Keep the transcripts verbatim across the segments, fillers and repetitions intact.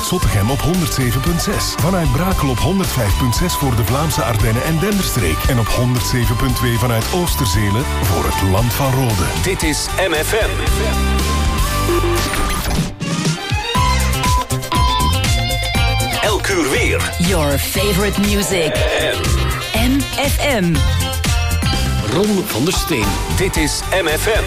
vanuit Zottegem op honderd zeven komma zes. Vanuit Brakel op honderd vijf komma zes voor de Vlaamse Ardennen en Denderstreek. En op honderd zeven komma twee vanuit Oosterzelen voor het Land van Rode. Dit is M F M. Elk uur weer. Your favorite music. M F M. Ron van der Steen. Dit is M F M.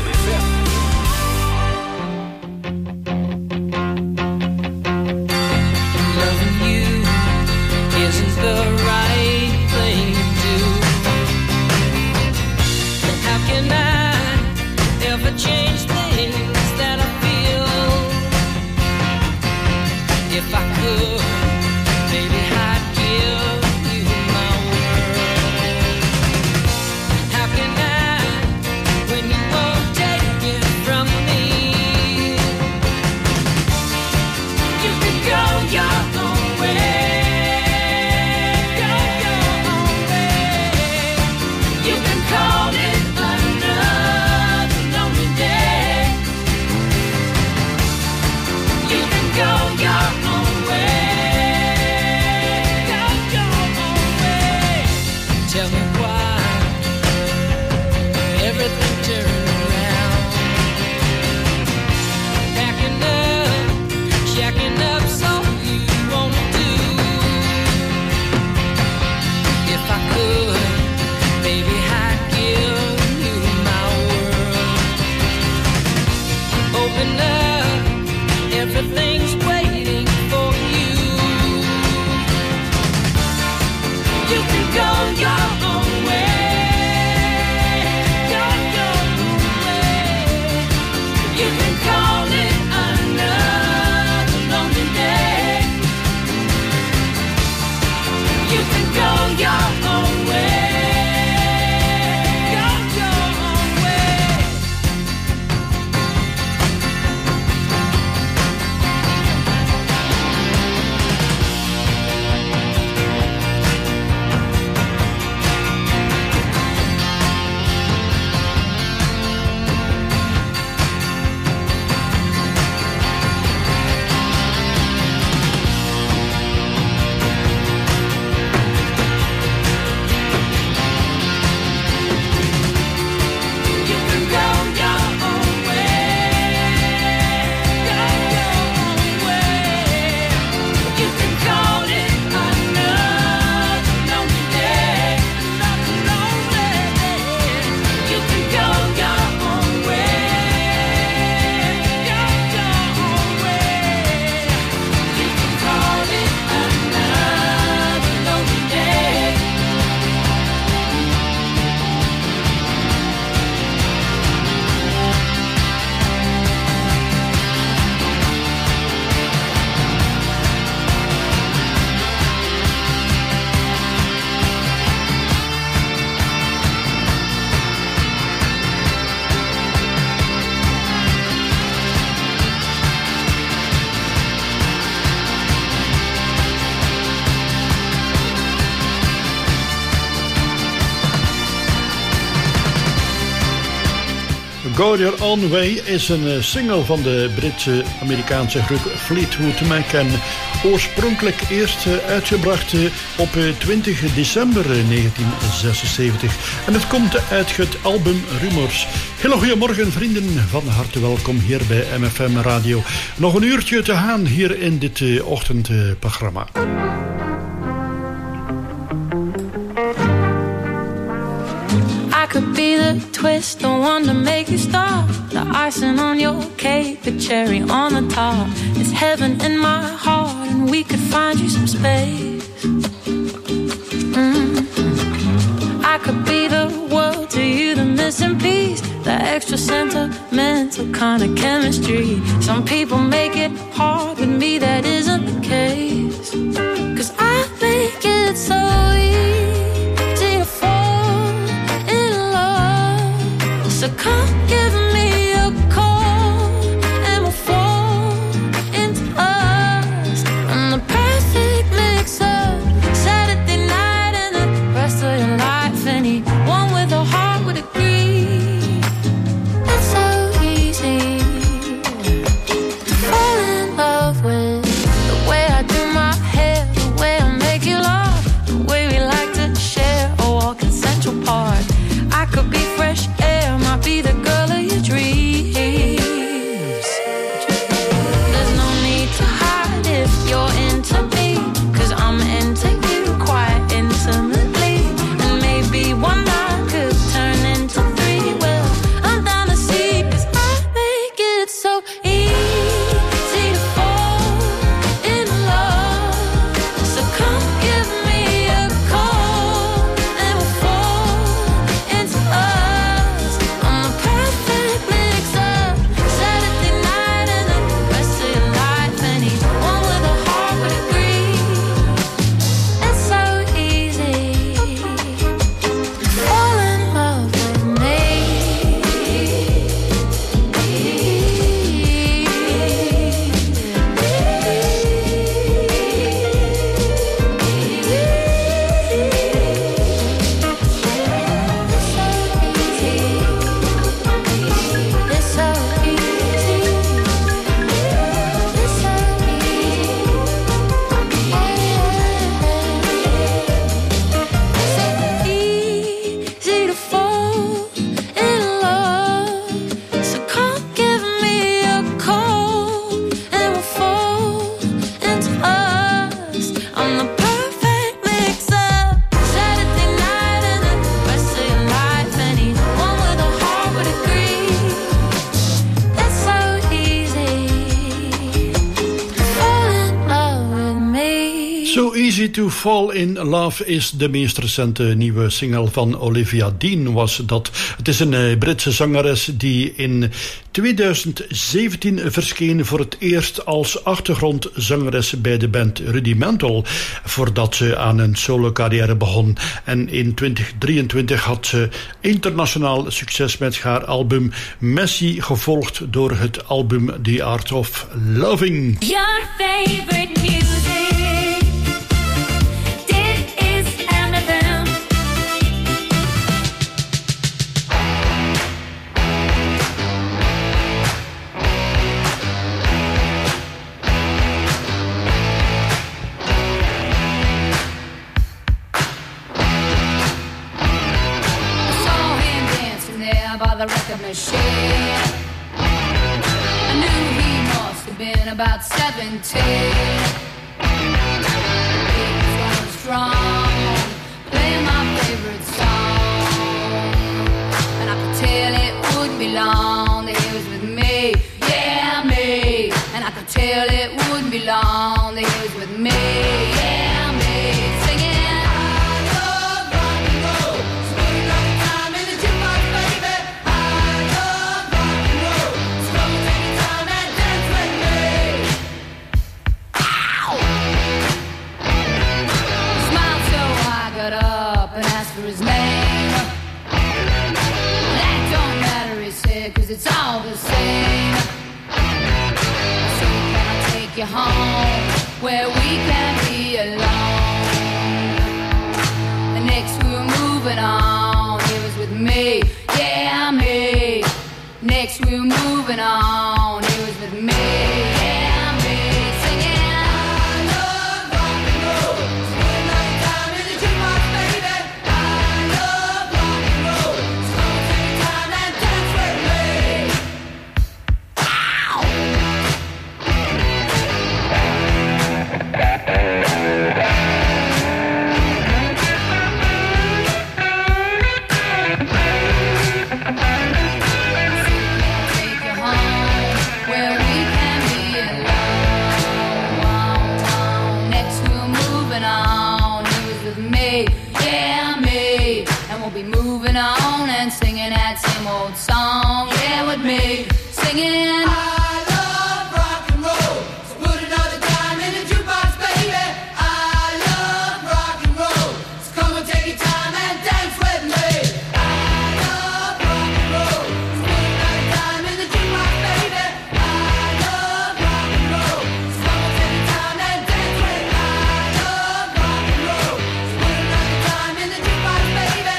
Go Your Own Way is een single van de Britse-Amerikaanse groep Fleetwood Mac en oorspronkelijk eerst uitgebracht op twintig december negentien zesenzeventig. En het komt uit het album Rumors. Hele goedemorgen vrienden, van harte welkom hier bij M F M Radio. Nog een uurtje te gaan hier in dit ochtendprogramma. I could be the twist, the one to make you stop, the icing on your cake, the cherry on the top. It's heaven in my heart, and we could find you some space. Mm-hmm. I could be the world to you, the missing piece, the extra sentimental kind of chemistry. Some people make it hard, with me that isn't the case. 'Cause I make it so easy to fall in love. So come give me a call and we'll fall into us. And the perfect mix up Saturday night and the rest of your life. Anyone with a heart would agree. It's so easy to fall in love with the way I Easy to Fall in Love is de meest recente nieuwe single van Olivia Dean was dat. Het is een Britse zangeres die in twintig zeventien verscheen voor het eerst als achtergrondzangeres bij de band Rudimental, voordat ze aan een solo carrière begon. En in twintig drieëntwintig had ze internationaal succes met haar album Messy, gevolgd door het album The Art of Loving. Your favorite music. By the record machine, I knew he must have been about seventeen. He was going strong, playing my favorite song, and I could tell it wouldn't be long that he was with me, yeah me. And I could tell it wouldn't be long that he was with me, yeah me. Singing. His name. That don't matter, he said, cause it's all the same. So can I take you home where we can be alone? And next we were moving on, he was with me, yeah me. Next we were moving on, he was with me, yeah me. Singing. On and singing that same old song, yeah, with me, singing. I love rock and roll, so put another dime in the jukebox, baby. I love rock and roll, so come and take your time and dance with me. I love rock and roll, so put another dime in the jukebox, baby. I love rock and roll, so come and take your time and dance with me. I love rock and roll, so put another dime in the jukebox, baby.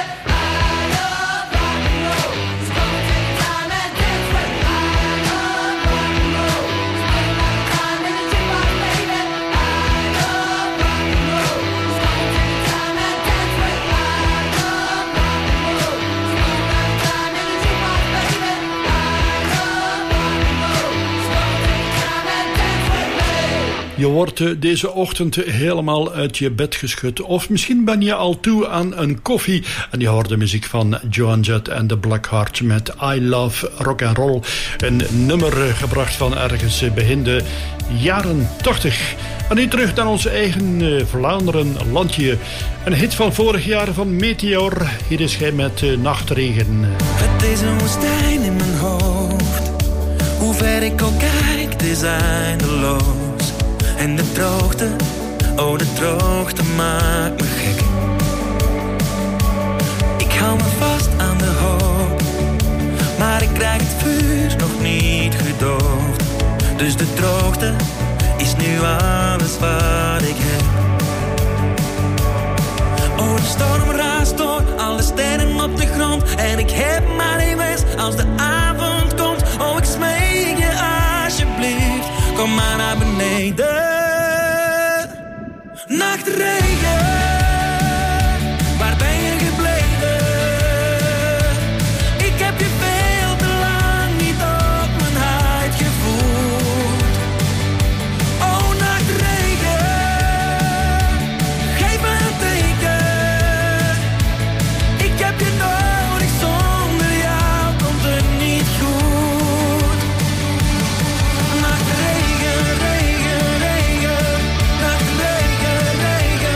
Je wordt deze ochtend helemaal uit je bed geschud. Of misschien ben je al toe aan een koffie. En je hoort de muziek van Joan Jett en de Blackhearts met I Love Rock and Roll. Een nummer gebracht van ergens begin de jaren tachtig. En nu terug naar ons eigen uh, Vlaanderen landje. Een hit van vorig jaar van Meteor. Hier is hij met uh, Nachtregen. Het is een woestijn in mijn hoofd. Hoe ver ik ook kijk, het is eindeloos. En de droogte, oh de droogte maakt me gek. Ik hou me vast aan de hoop, maar ik krijg het vuur nog niet gedoofd. Dus de droogte is nu alles wat ik heb. Oh, de storm raast door alle sterren op de grond. En ik heb maar één wens als de avond komt. Oh, ik smeek je alsjeblieft, kom maar naar beneden. Nachtregen, waar ben je gebleven? Ik heb je veel te lang niet op mijn huid gevoeld. Oh, nachtregen, geef me een teken. Ik heb je nodig, zonder jou komt het niet goed. Nachtregen, regen, regen, nachtregen, regen.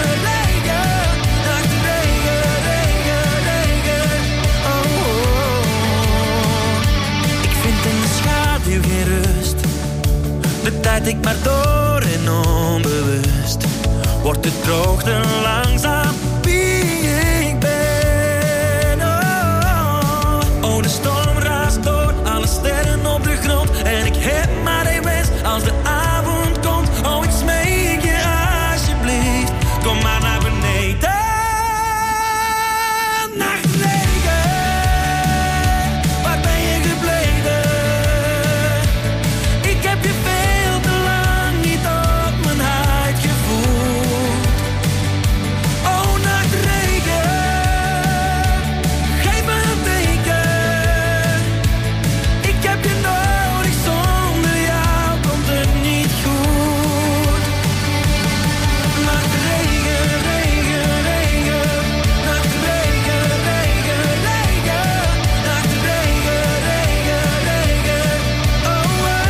tijd ik maar door en onbewust wordt de droogte langzaam wie ik ben. Oh, oh, de storm raast door, alle sterren op de grond. En ik heb maar één wens als de avond komt. Oh, ik smeek je alsjeblieft, kom maar naar beneden. Nachtregen, waar ben je gebleven? Ik heb je veel te lang niet op mijn huid gevoeld. Oh, nachtregen, geef me een teken. Ik heb je nodig, zonder jou komt het niet goed. Nachtregen, regen, regen. Nachtregen, regen, regen. Nachtregen, regen, regen. Oh, oh, oh.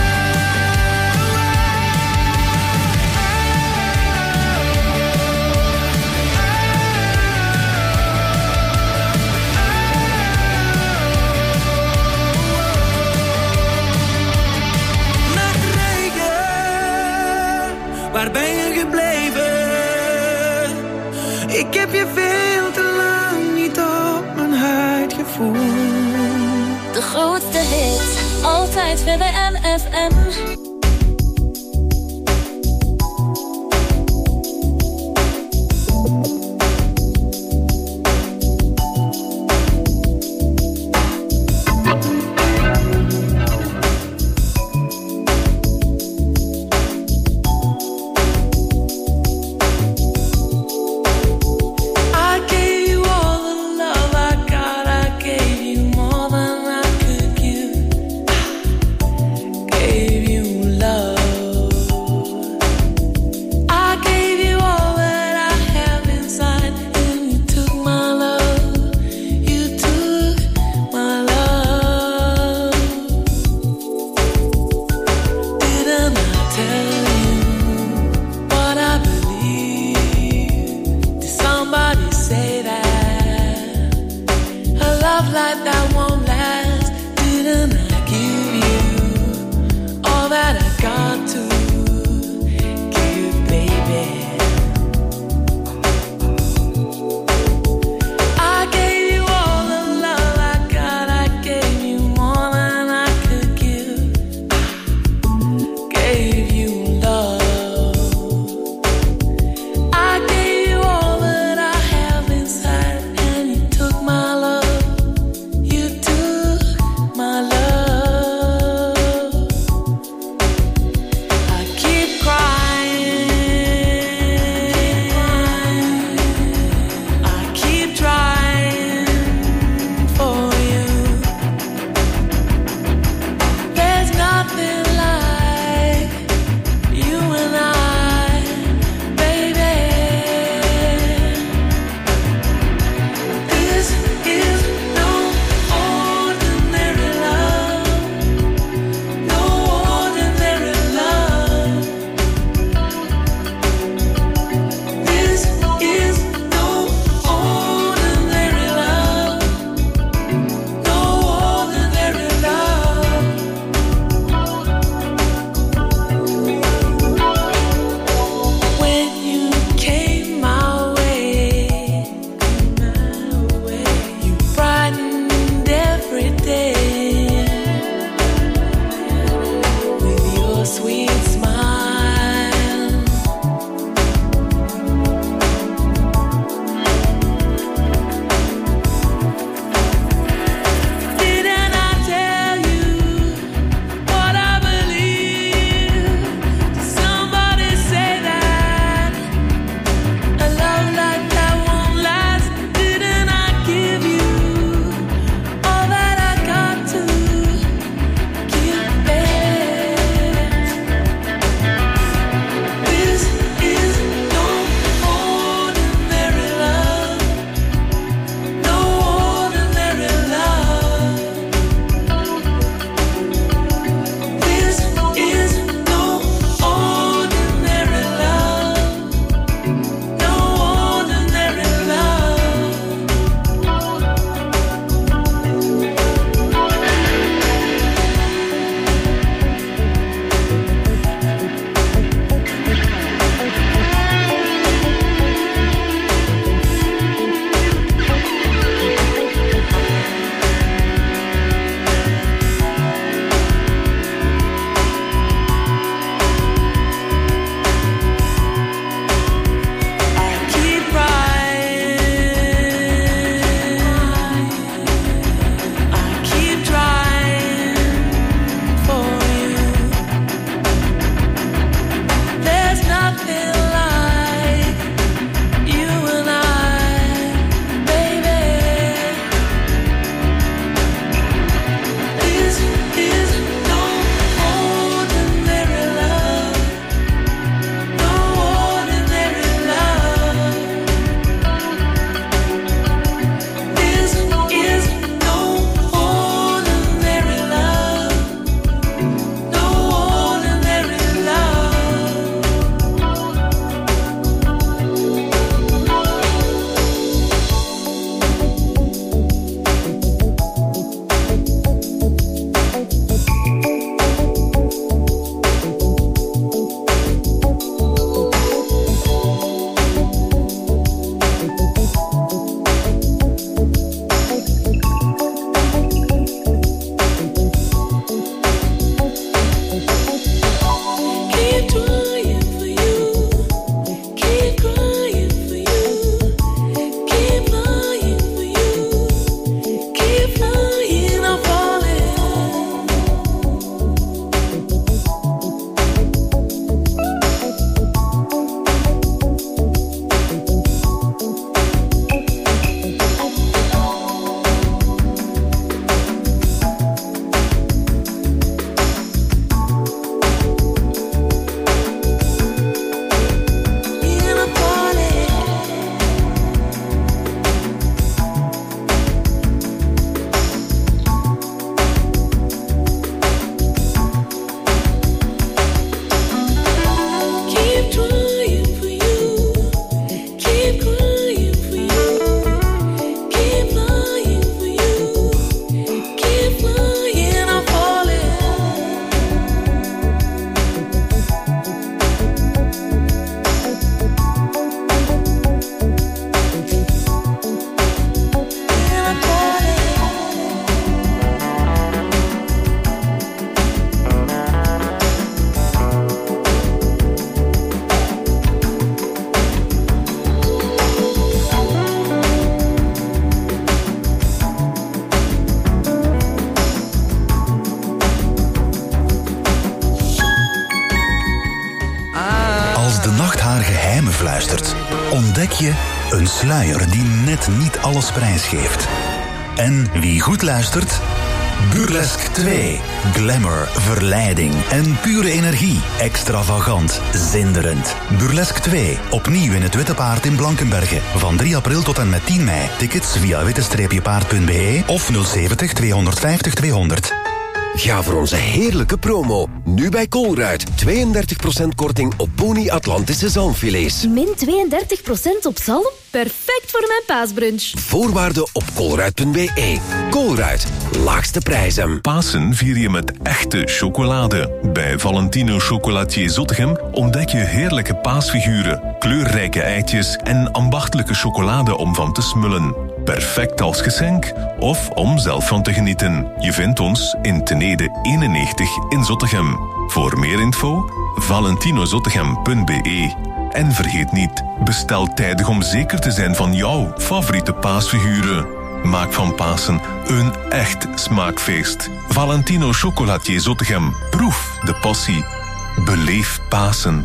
Nachtregen, waar ben je gebleven? Ik heb je veel te lang niet op mijn huid gevoeld. De grootste hits, altijd V W M F M. I gave you all the love I got. I gave you more than I could give. Gave you haar geheimen fluistert, ontdek je een sluier die net niet alles prijsgeeft. En wie goed luistert? Burlesque twee. Glamour, verleiding en pure energie. Extravagant, zinderend. Burlesque twee. Opnieuw in het Witte Paard in Blankenberge. Van drie april tot en met tien mei. Tickets via witte paard punt b e of nul zeventig tweehonderdvijftig tweehonderd. Ga voor onze heerlijke promo. Nu bij Colruyt. tweeëndertig procent korting op Pony Atlantische zalmfilets. Min tweeëndertig procent op zalm? Perfect voor mijn paasbrunch. Voorwaarden op colruyt punt b e. Colruyt. Laagste prijzen. Pasen vier je met echte chocolade. Bij Valentino Chocolatier Zottegem ontdek je heerlijke paasfiguren, kleurrijke eitjes en ambachtelijke chocolade om van te smullen. Perfect als geschenk of om zelf van te genieten. Je vindt ons in Tenede eenennegentig in Zottegem. Voor meer info valentino zottegem punt b e. En vergeet niet, bestel tijdig om zeker te zijn van jouw favoriete paasfiguren. Maak van Pasen een echt smaakfeest. Valentino Chocolatier Zottegem. Proef de passie. Beleef Pasen.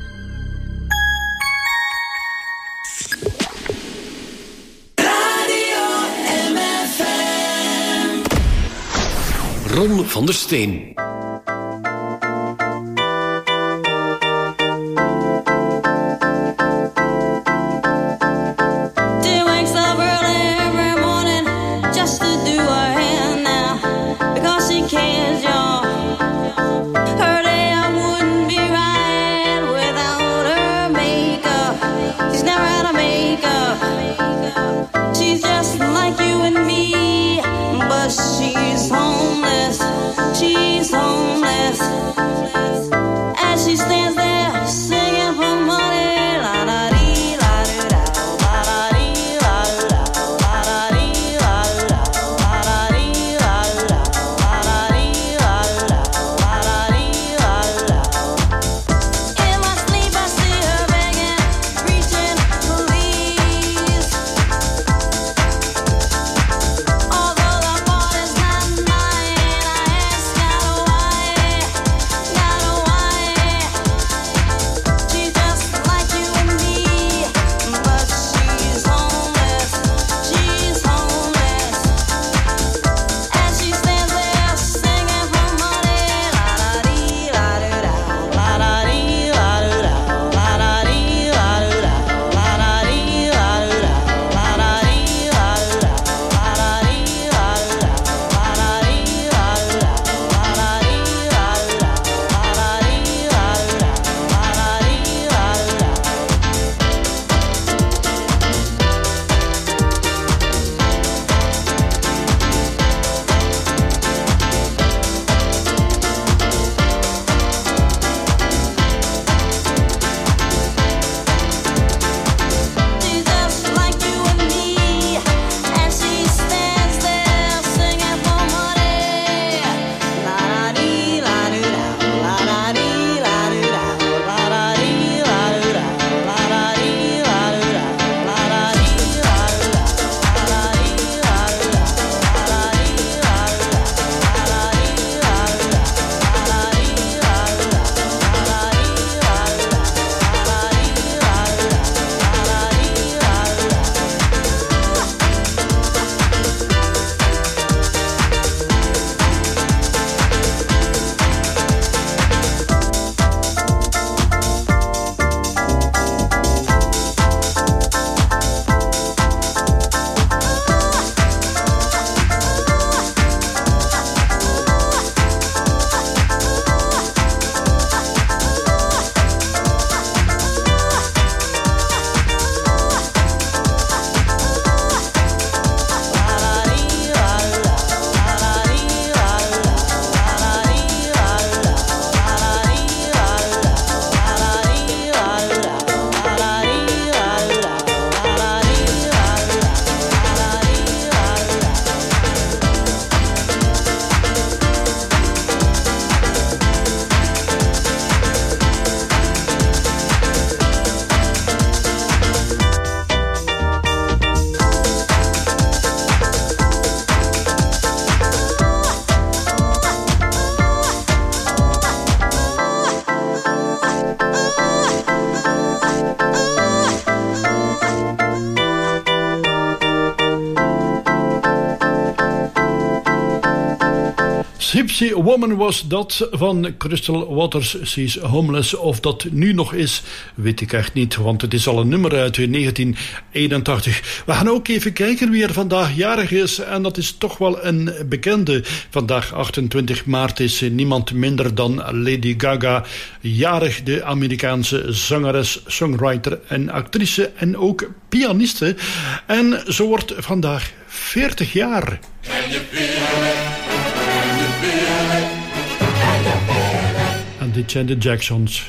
Ron van der Steen. She's Gypsy Woman was dat van Crystal Waters. She's Homeless. Of dat nu nog is, weet ik echt niet, want het is al een nummer uit negentien eenentachtig. We gaan ook even kijken wie er vandaag jarig is, en dat is toch wel een bekende. Vandaag achtentwintig maart is niemand minder dan Lady Gaga jarig, de Amerikaanse zangeres, songwriter en actrice en ook pianiste. En ze wordt vandaag veertig jaar. Can you feel it? Can you feel it? Can you feel it? En dit zijn de Jacksons.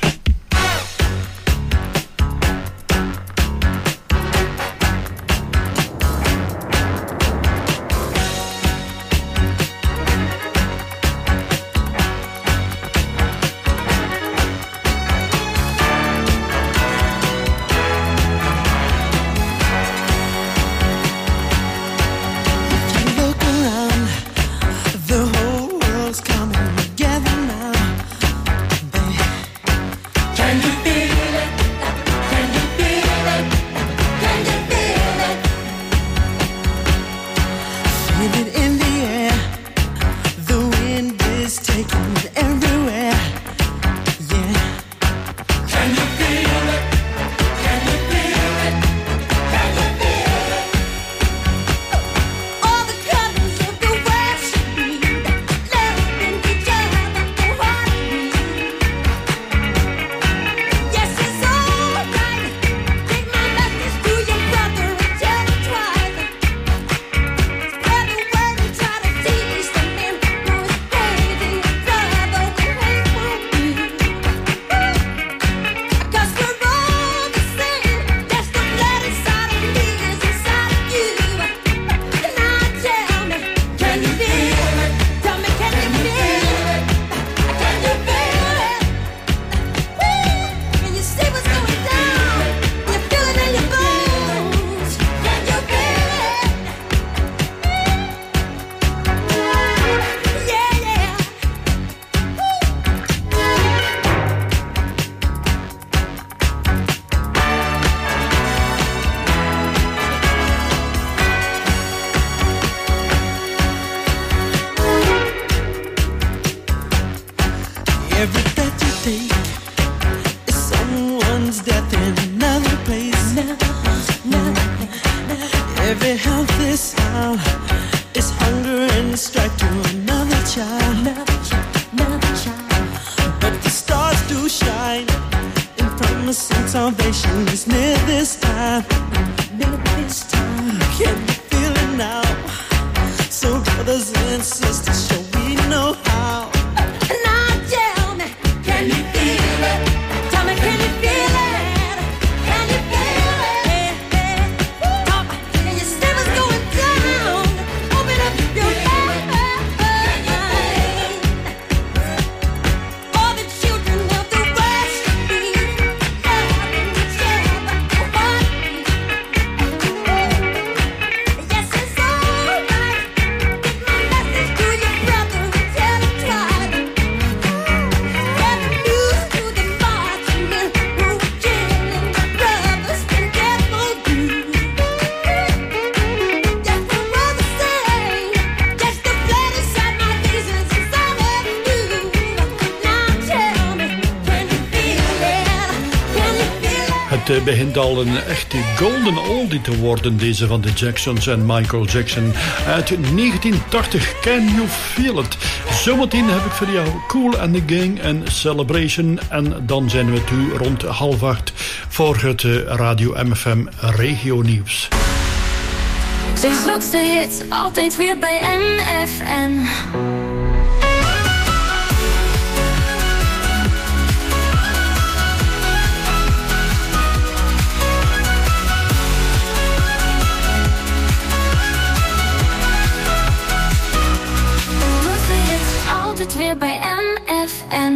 Het begint al een echte golden oldie te worden, deze van de Jacksons en Michael Jackson uit negentien tachtig. Can You Feel It? Zometeen heb ik voor jou Kool and the Gang en Celebration. En dan zijn we toe rond half acht voor het Radio M F M Regio Nieuws. De grootste hits, altijd weer bij M F M. Altijd weer bij M F M.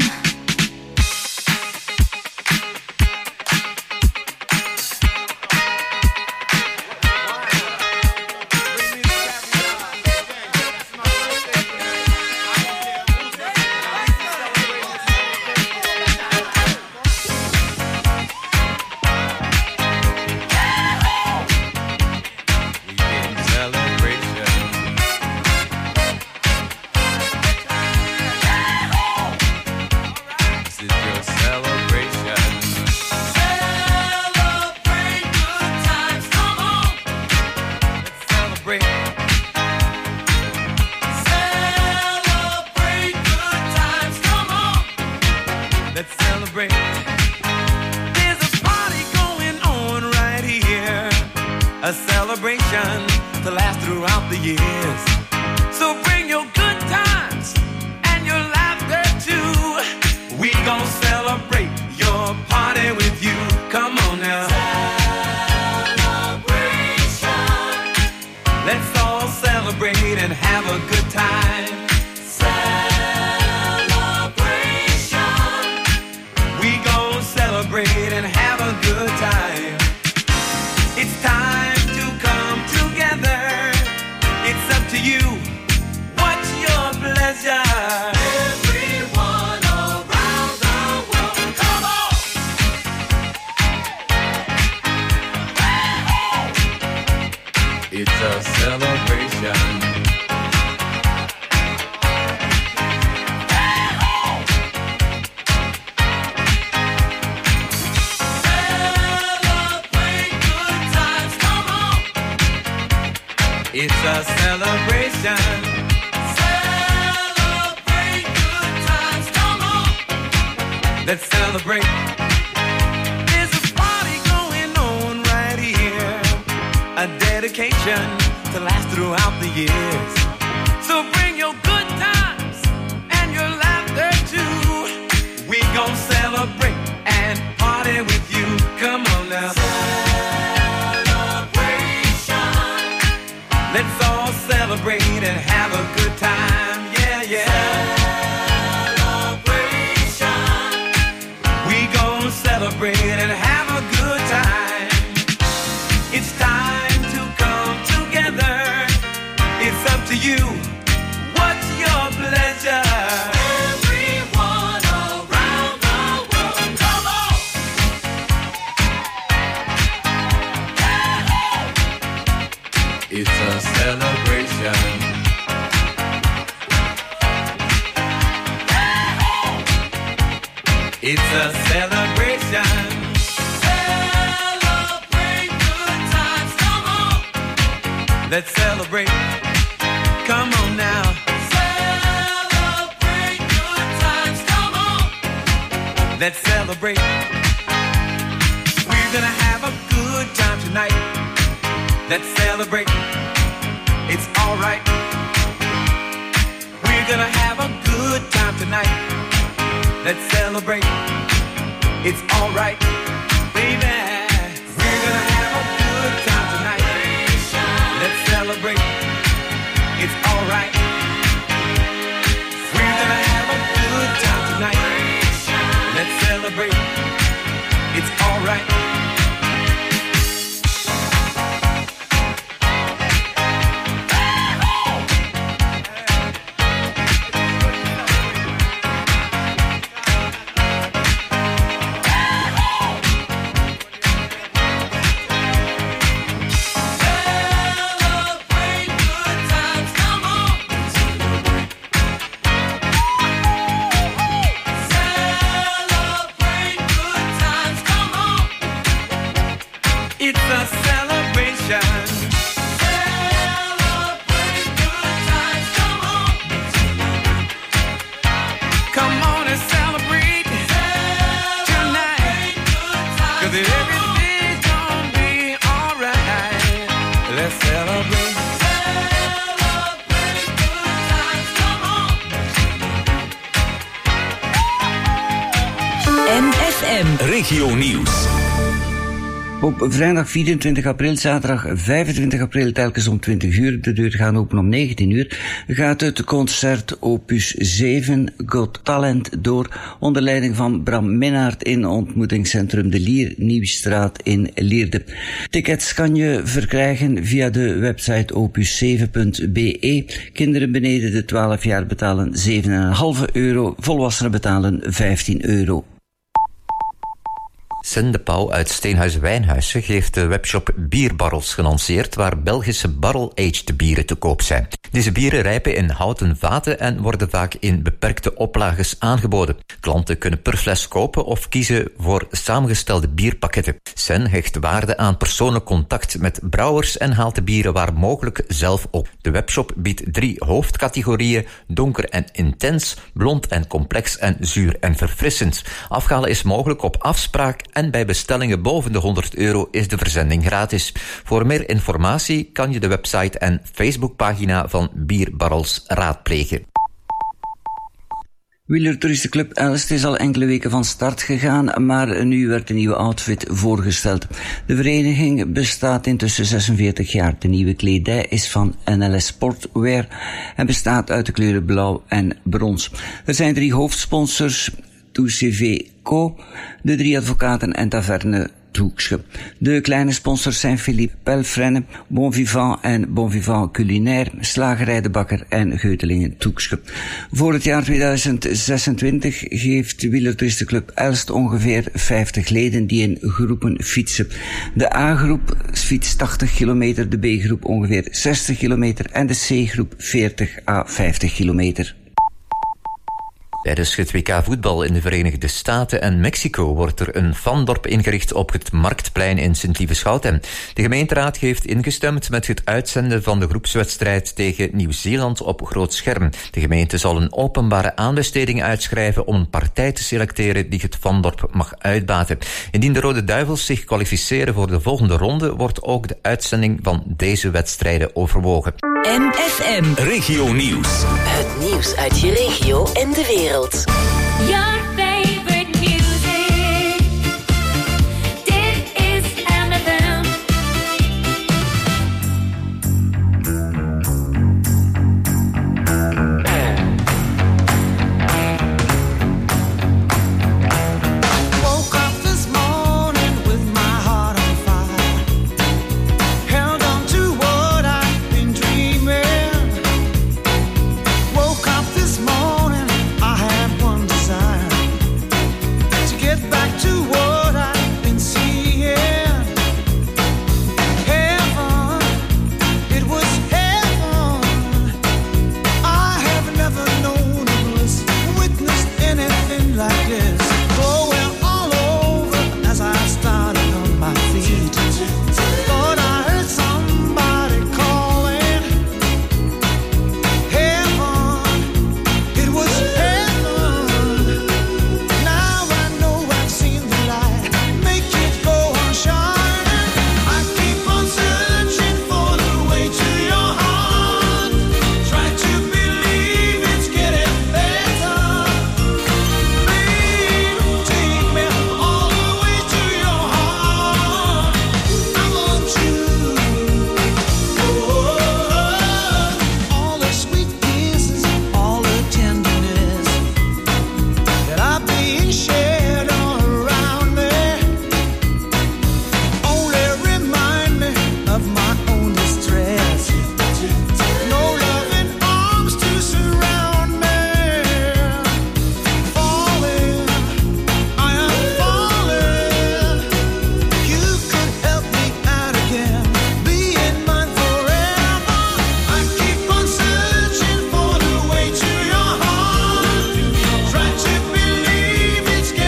Let's celebrate. There's a party going on right here, a celebration to last throughout the years. So bring your good times and your laughter too. We gon' celebrate your party with you. Come on now. Celebration. Let's all celebrate and have a good time. Celebration. We gon' celebrate and have a good time. It's time to come together. It's up to you. What's your pleasure? Everyone around the world, come on! It's a celebration. Celebrate good times, come on! It's a celebration. Celebrate good times, come on! Let's celebrate. There's a party going on right here, a dedication to last throughout the years. So bring your good times and your laughter too. We gon' celebrate and party with you. Come on now. Celebration. Let's all celebrate and have a good time. Yeah, yeah. Celebration. We gon' celebrate and have a good time. It's time to come together. It's up to you. What's your pleasure? Everyone around the world, come on! It's a celebration. It's a celebration. Celebrate good times, come on! Let's celebrate. Come on now. Celebrate good times, come on! Let's celebrate. We're gonna have a good time tonight. Let's celebrate. It's alright. We're gonna have a good time tonight. Let's celebrate. It's alright, baby. We're gonna have a good time tonight. Let's celebrate. It's alright. We're gonna have a good time tonight. Let's celebrate. It's alright. Regio Nieuws. Op vrijdag vierentwintig april, zaterdag vijfentwintig april, telkens om twintig uur, de deur gaan open om negentien uur, gaat het concert opus zeven Got Talent door, onder leiding van Bram Minnaert in ontmoetingscentrum De Lier, Nieuwstraat in Lierde. Tickets kan je verkrijgen via de website opus zeven punt b e. Kinderen beneden de twaalf jaar betalen zeven komma vijf euro, volwassenen betalen vijftien euro. Sen de Pauw uit Steenhuizen-Wijnhuizen heeft de webshop Bierbarrels gelanceerd, waar Belgische barrel-aged bieren te koop zijn. Deze bieren rijpen in houten vaten en worden vaak in beperkte oplages aangeboden. Klanten kunnen per fles kopen of kiezen voor samengestelde bierpakketten. Sen hecht waarde aan persoonlijk contact met brouwers en haalt de bieren waar mogelijk zelf op. De webshop biedt drie hoofdcategorieën: donker en intens, blond en complex en zuur en verfrissend. Afhalen is mogelijk op afspraak en bij bestellingen boven de honderd euro is de verzending gratis. Voor meer informatie kan je de website en Facebookpagina van Bierbarrels raadplegen. Wielertoeristenclub Elst is al enkele weken van start gegaan, maar nu werd een nieuwe outfit voorgesteld. De vereniging bestaat intussen zesenveertig jaar. De nieuwe kledij is van N L S Sportwear en bestaat uit de kleuren blauw en brons. Er zijn drie hoofdsponsors: Tout C V Co, de drie advocaten en Taverne Toeksche. De kleine sponsors zijn Philippe Pelfrenne, Bonvivant en Bonvivant Culinaire, Slagerij de Bakker en Geutelingen Toeksche. Voor het jaar tweeduizend zesentwintig geeft de Wielertoeristenclub Elst ongeveer vijftig leden die in groepen fietsen. De A-groep fietst tachtig kilometer, de B-groep ongeveer zestig kilometer en de C-groep veertig à vijftig kilometer. Tijdens het W K voetbal in de Verenigde Staten en Mexico wordt er een fandorp ingericht op het Marktplein in Sint-Lieve-Schouten. De gemeenteraad heeft ingestemd met het uitzenden van de groepswedstrijd tegen Nieuw-Zeeland op groot scherm. De gemeente zal een openbare aanbesteding uitschrijven om een partij te selecteren die het fandorp mag uitbaten. Indien de Rode Duivels zich kwalificeren voor de volgende ronde, wordt ook de uitzending van deze wedstrijden overwogen. M F M Regio Nieuws. Het nieuws uit je regio en de wereld. Your favorite music. Dit is M F M. Woke up this morning with my heart on fire. Held on to what I've been dreaming. Woke up this morning, I had one desire, to get back to what I've been seeing. Heaven, it was heaven. I have never known a bliss, witnessed anything like this. Going all over as I started on my feet. Thought I heard somebody calling. Heaven, it was heaven. Now I know I've seen the light. Make it go on shining. I keep on searching for the way to your heart. Try to believe it's getting better. Babe, take me all the way to your heart. I want you. Oh, all the sweet kisses, all the tenderness that I've been shared all around me, only remind me of my own distress. No loving arms to surround me. Falling, I am falling. You could help me out again, being mine forever. I keep on searching for the way to your heart. Try to believe it's getting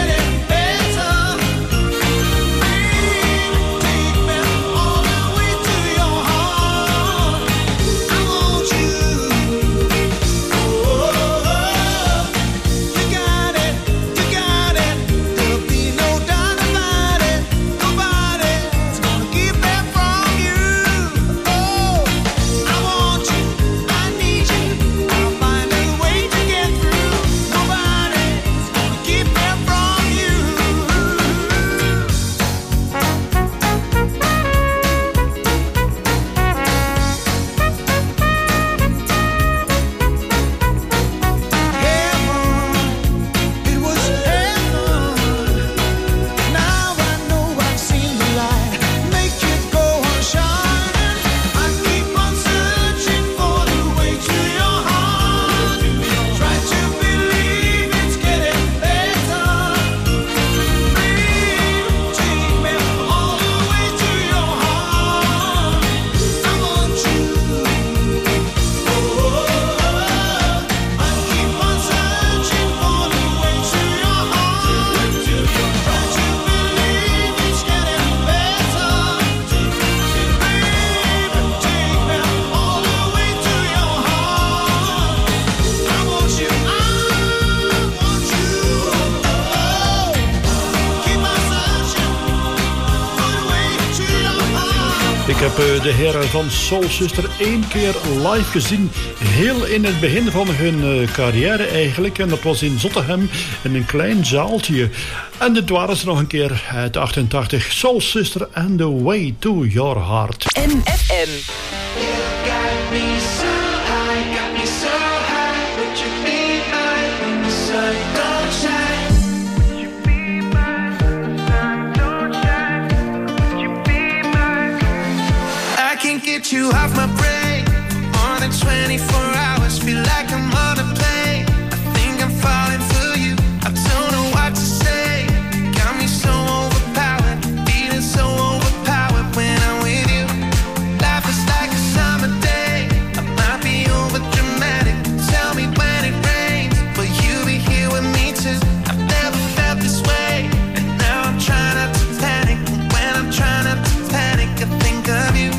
Ik heb uh, de heren van Soul Sister één keer live gezien. Heel in het begin van hun uh, carrière eigenlijk. En dat was in Zottegem in een klein zaaltje. En dit waren ze nog een keer uit achtentachtig. Soul Sister and the Way to Your Heart. M F M. Get you off my brain more than twenty-four hours. Feel like I'm on a plane. I think I'm falling for you. I don't know what to say. Got me so overpowered, feeling so overpowered when I'm with you. Life is like a summer day. I might be over dramatic. Tell me when it rains, will you be here with me too? I've never felt this way, and now I'm trying not to panic. When I'm trying not to panic, I think of you.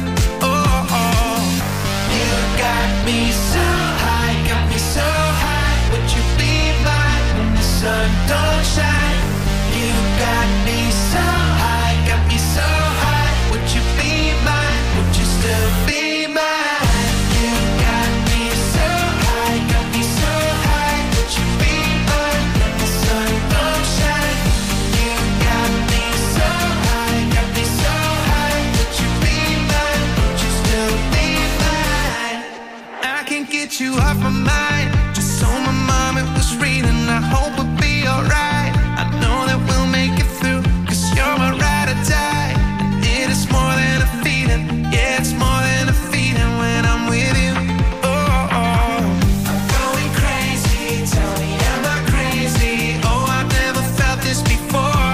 Sun don't shine. You got me so high, got me so high. Would you be mine? Would you still be mine? You got me so high, got me so high. Would you be mine? When the sun don't shine. You got me so high, got me so high. Would you be mine? Would you still be mine? I can't get you off my mind. Just so my mom it was reading. I hope it alright, I know that we'll make it through, cause you're my ride or die. And it is more than a feeling, yeah, it's more than a feeling when I'm with you. Oh, oh. I'm going crazy, tell me am I crazy? Oh, I've never felt this before.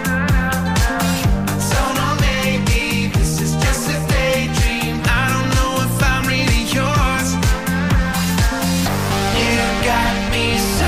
I don't know, maybe this is just a daydream. I don't know if I'm really yours. You got me so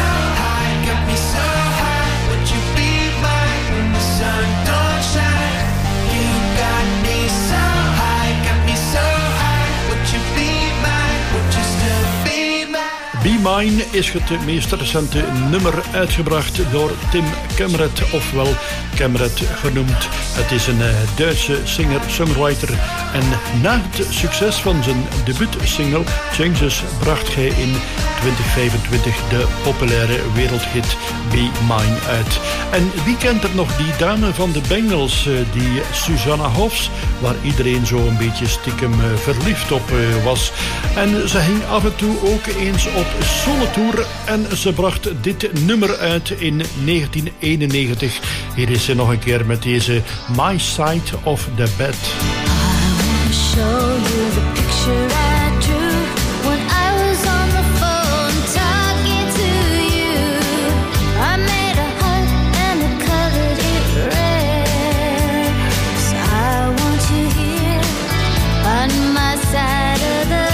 Be Mine is het meest recente nummer uitgebracht door Tim Kemret, ofwel Kemret genoemd. Het is een Duitse singer-songwriter en na het succes van zijn debuutsingle Changes bracht hij in twintig vijfentwintig de populaire wereldhit Be Mine uit. En wie kent er nog die dame van de Bengals, die Susanna Hoffs, waar iedereen zo een beetje stiekem verliefd op was. En ze ging af en toe ook eens op solo-tour en ze bracht dit nummer uit in negentien eenennegentig. Hier is ze nog een keer met deze My Side of the Bed. I show you the picture I drew when I was on the phone talking to you. I made a heart and I colored it red. So I want you here on my side of the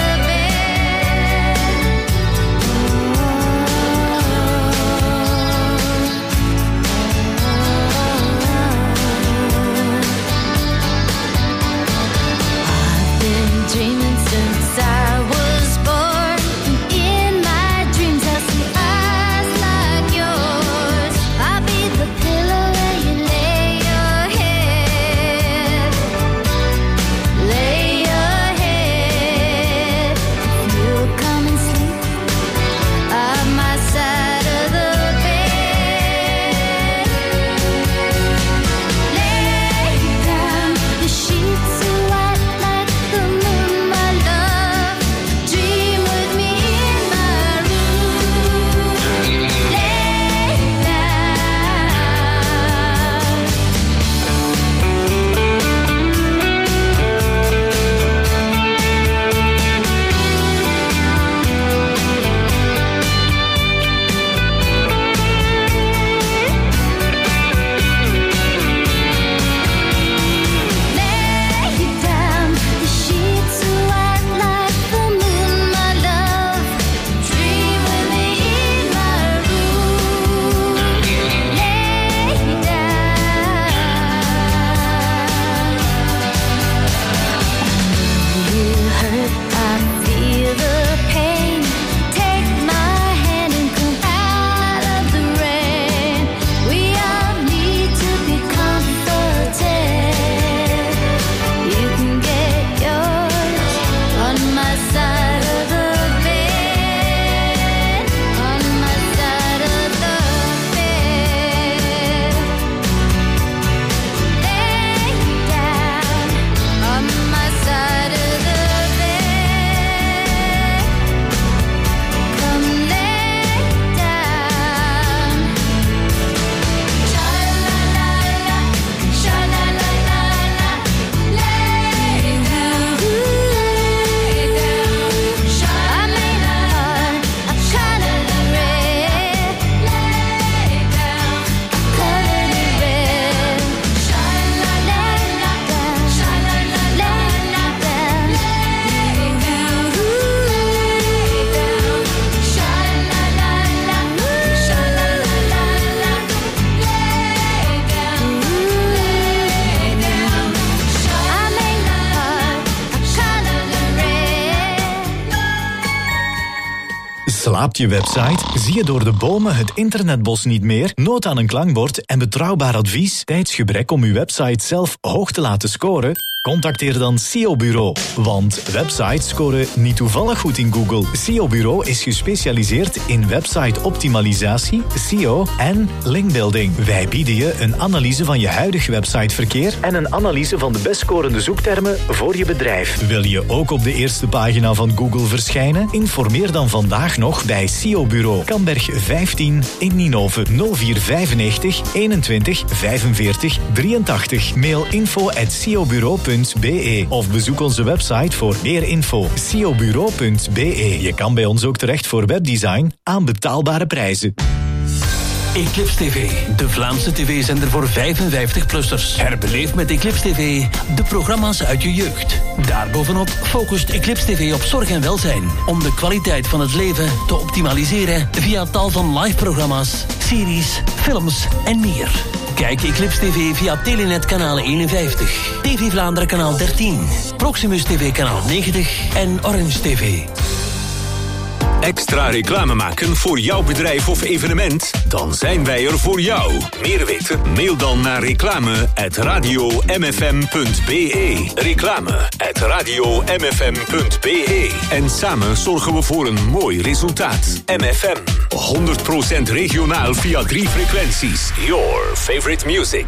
Slaapt je website? Zie je door de bomen het internetbos niet meer? Nood aan een klankbord en betrouwbaar advies? Tijdsgebrek om uw website zelf hoog te laten scoren? Contacteer dan S E O Bureau. Want websites scoren niet toevallig goed in Google. S E O Bureau is gespecialiseerd in website-optimalisatie, S E O en linkbuilding. Wij bieden je een analyse van je huidig websiteverkeer en een analyse van de best scorende zoektermen voor je bedrijf. Wil je ook op de eerste pagina van Google verschijnen? Informeer dan vandaag nog bij S E O Bureau. Kamberg vijftien in Ninove nul vier vijfennegentig eenentwintig vijfenveertig drieëntachtig. Mail info at s e o bureau punt b e of bezoek onze website voor meer info. s e o bureau punt b e. Je kan bij ons ook terecht voor webdesign aan betaalbare prijzen. Eclipse T V, de Vlaamse tv-zender voor vijfenvijftig-plussers. Herbeleef met Eclipse T V de programma's uit je jeugd. Daarbovenop focust Eclipse T V op zorg en welzijn, om de kwaliteit van het leven te optimaliseren via tal van live-programma's, series, films en meer. Kijk Eclipse T V via Telenet kanaal eenenvijftig, T V Vlaanderen kanaal dertien, Proximus T V kanaal negentig en Orange T V. Extra reclame maken voor jouw bedrijf of evenement? Dan zijn wij er voor jou. Meer weten? Mail dan naar reclame at radio m f m punt b e. Reclame at radio m f m punt b e. En samen zorgen we voor een mooi resultaat. M F M, honderd procent regionaal via drie frequenties. Your favorite music.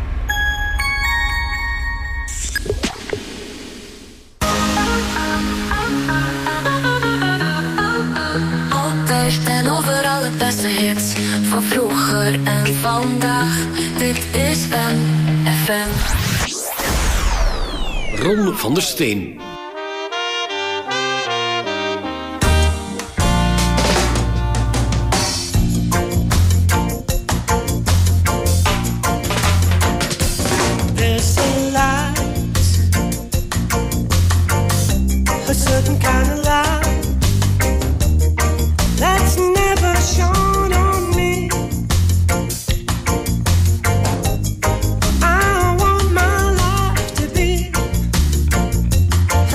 En overal het beste hits van vroeger en vandaag. Dit is M F M. Ron van der Steen. There's a light, a certain kind of light that's never shone on me. I want my life to be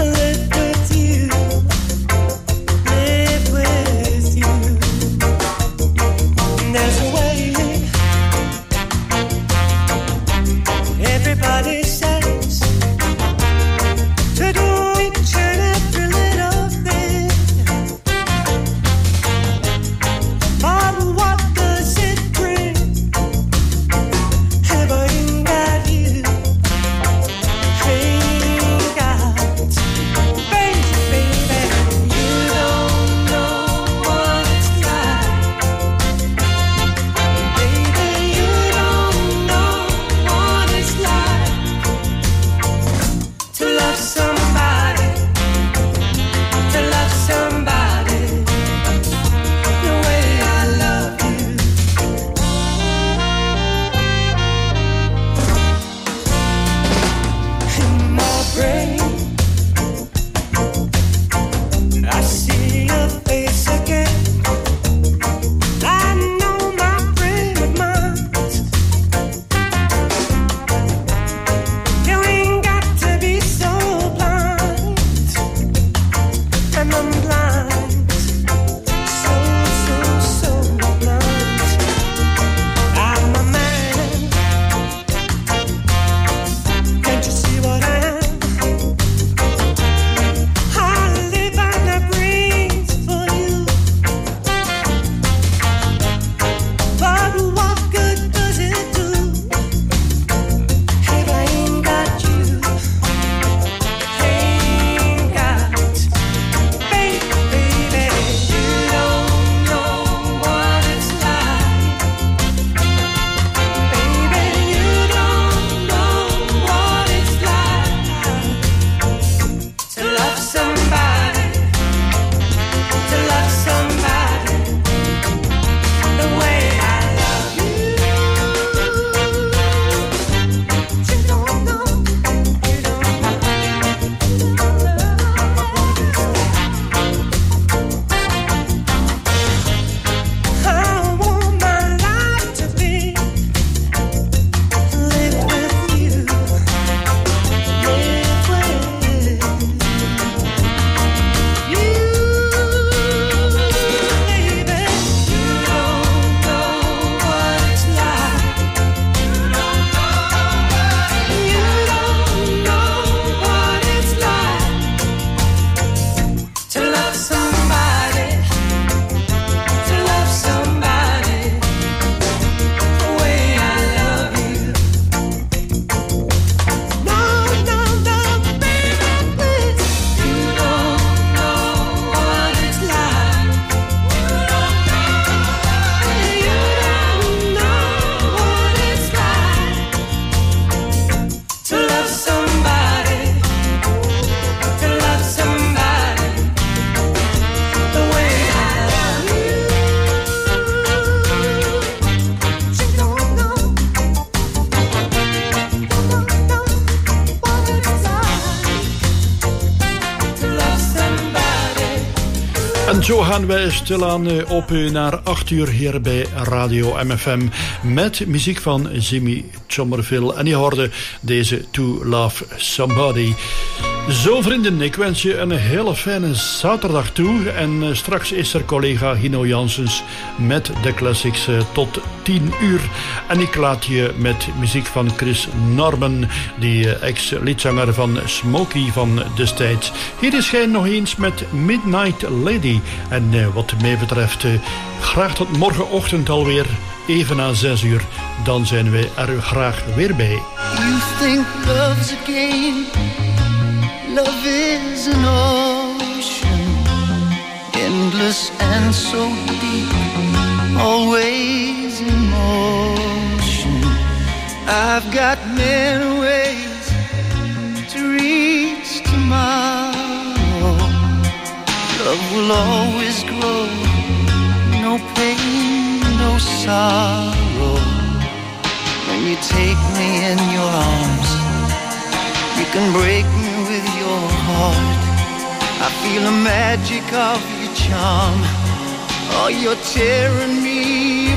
Zo gaan wij stilaan op naar acht uur hier bij Radio M F M met muziek van Jimmy Somerville. En je hoorde deze To Love Somebody. Zo vrienden, ik wens je een hele fijne zaterdag toe. En straks is er collega Hino Janssens met de classics tot tien uur. En ik laat je met muziek van Chris Norman, die ex-liedzanger van Smokey van destijds. Hier is hij nog eens met Midnight Lady. En wat mij betreft, graag tot morgenochtend alweer, even na zes uur. Dan zijn wij er graag weer bij. You think love's a game. Love is an ocean, endless and so deep, always in motion. I've got many ways to reach tomorrow. Love will always grow, no pain, no sorrow. When you take me in your arms, you can break me with your heart. I feel the magic of your charm. Oh, you're tearing me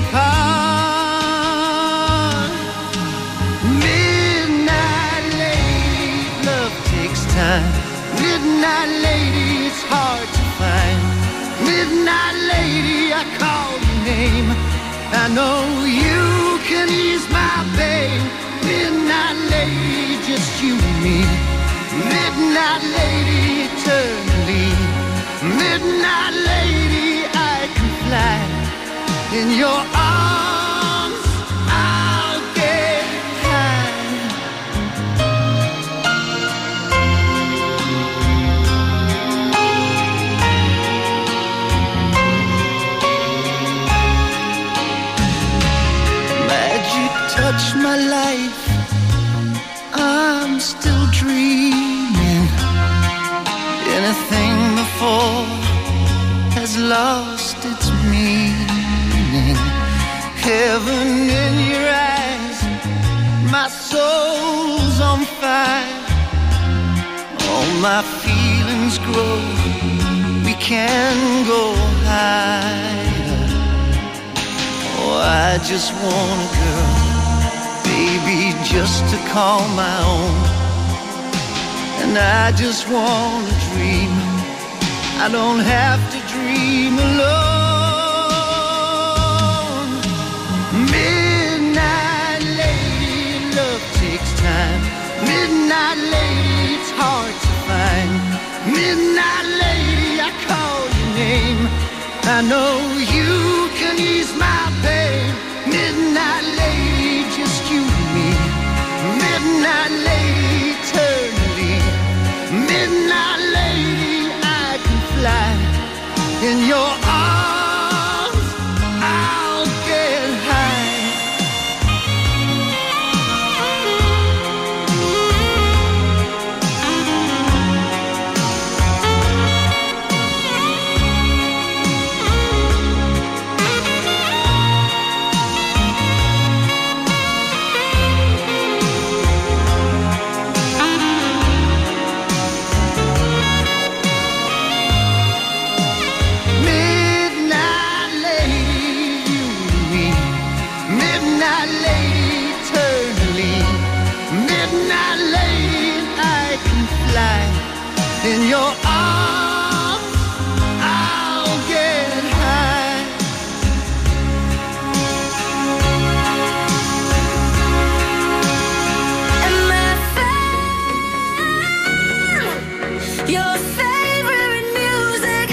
apart. Midnight lady, love takes time. Midnight lady, it's hard to find. Midnight lady, I call your name. I know you can ease my pain. Midnight lady, just you and me. Midnight lady, eternally. Midnight lady, I can fly. In your arms, I'll get high. Magic touch my life. I'm still dreaming. Anything before has lost its meaning. Heaven in your eyes, my soul's on fire. All my feelings grow, we can go higher. Oh, I just want a girl, baby, just to call my own. And I just want to dream, I don't have to dream alone. Midnight lady, love takes time. Midnight lady, it's hard to find. Midnight lady, I call your name. I know you can ease my pain. Midnight lady, just you and me. Midnight lady, eternally. Midnight lady, I can fly. In your arms, I'll get high. In your arms, I'll get high. And my friend, your favorite music.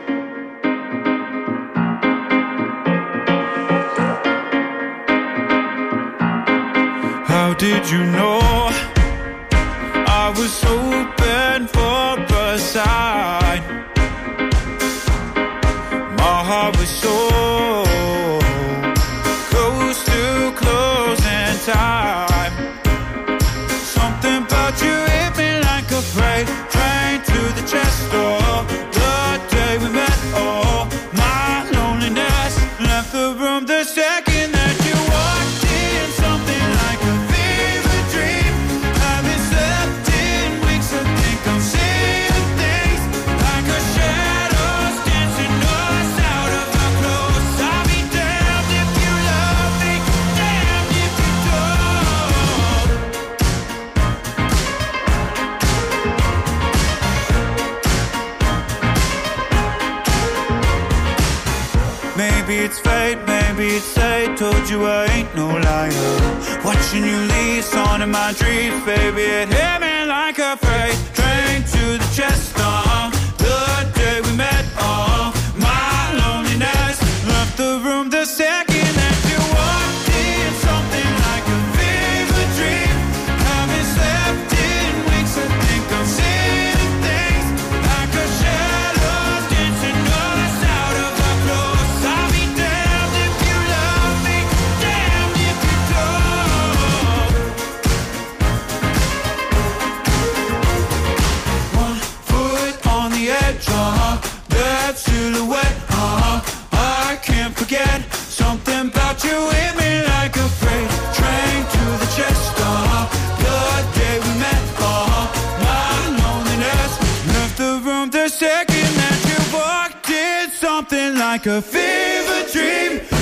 How did you know I was open for a sign? My heart was so close to closing time. Something about you hit me like a freight train to the chest door. The day we met, oh, my loneliness left the room the second that you walked in. Something like a fever dream. I've been slept in weeks, I think I'm seeing things. it's fate, maybe it's fate. Told you I ain't no liar. Watching you leave, on in my dreams, baby, it hit me like a freight train to the chest. Uh, the day we met, uh, my loneliness left the room the second that you walked in. Something like a fever dream. Haven't slept in weeks. I think I'm seeing things like a shadow dancing us out of our clothes. I'll be damned if you love me, damned if you don't. One foot on the edge, uh-huh, that silhouette, uh-huh, I can't forget. Something about you hit me like a freight train to the chest, uh-huh, the day we met, uh-huh, my loneliness left the room the second that you walked in. Something like a fever dream.